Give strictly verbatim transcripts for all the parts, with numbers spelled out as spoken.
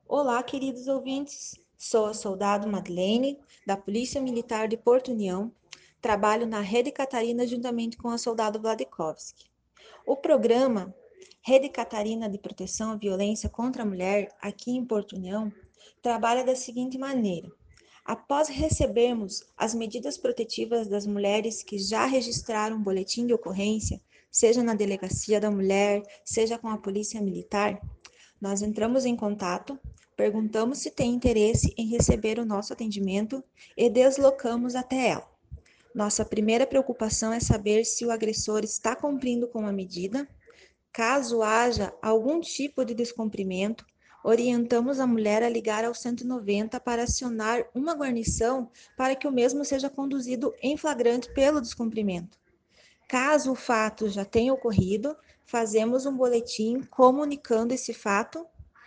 Olá, queridos ouvintes. Sou a soldado Madeleine, da Polícia Militar de Porto União. Trabalho na Rede Catarina juntamente com a soldado Vladikovski. O programa Rede Catarina de Proteção à Violência contra a Mulher, aqui em Porto União, trabalha da seguinte maneira. Após recebermos as medidas protetivas das mulheres que já registraram um boletim de ocorrência, seja na Delegacia da Mulher, seja com a Polícia Militar, nós entramos em contato, perguntamos se tem interesse em receber o nosso atendimento e deslocamos até ela. Nossa primeira preocupação é saber se o agressor está cumprindo com a medida. Caso haja algum tipo de descumprimento, orientamos a mulher a ligar ao cento e noventa para acionar uma guarnição para que o mesmo seja conduzido em flagrante pelo descumprimento. Caso o fato já tenha ocorrido, fazemos um boletim comunicando esse fato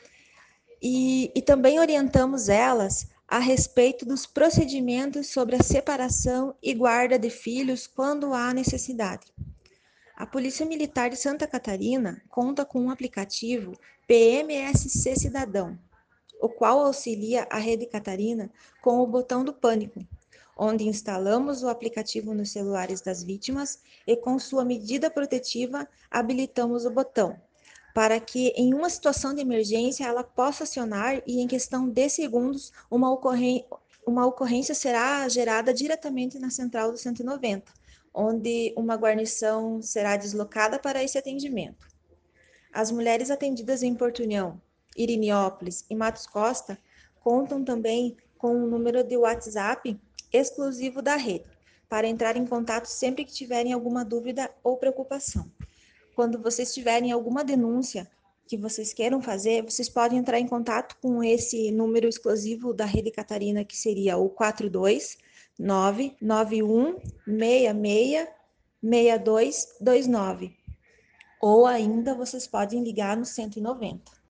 e, e também orientamos elas a respeito dos procedimentos sobre a separação e guarda de filhos quando há necessidade. A Polícia Militar de Santa Catarina conta com um aplicativo P M S C Cidadão, o qual auxilia a Rede Catarina com o botão do pânico, onde instalamos o aplicativo nos celulares das vítimas e, com sua medida protetiva, habilitamos o botão, para que, em uma situação de emergência, ela possa acionar e, em questão de segundos, uma, ocorren uma ocorrência será gerada diretamente na central do cento e noventa, onde uma guarnição será deslocada para esse atendimento. As mulheres atendidas em Porto União, Iriniópolis e Matos Costa contam também com um número de WhatsApp exclusivo da rede, para entrar em contato sempre que tiverem alguma dúvida ou preocupação. Quando vocês tiverem alguma denúncia que vocês queiram fazer, vocês podem entrar em contato com esse número exclusivo da Rede Catarina, que seria o quatro dois nove nove um seis seis seis dois dois nove. Ou ainda vocês podem ligar no cento e noventa.